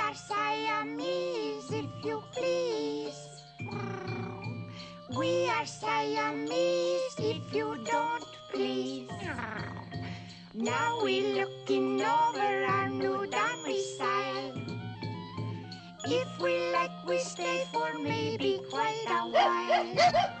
are Siamese, if you please. We are Siamese, if you don't please. Now we're looking over our new domicile. If we like, we stay for maybe quite a while.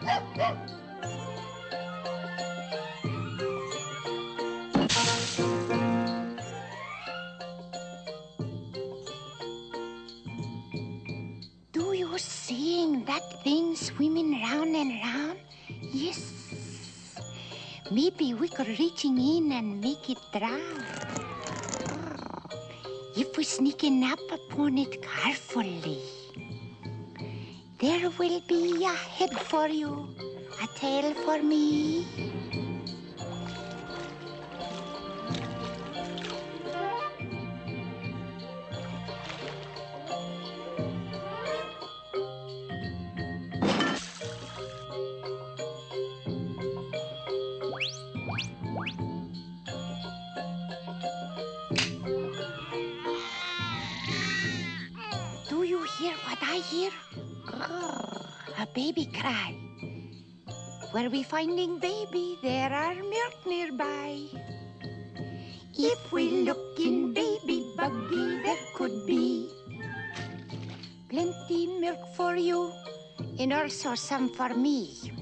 Do you seeing that thing swimming round and round? Yes. Maybe we could reaching in and make it drown. If we sneaking up upon it carefully, there will be a head for you, a tail for me. Do you hear what I hear? A baby cry. Where we finding baby, there are milk nearby. If we look in baby buggy, there could be plenty milk for you and also some for me.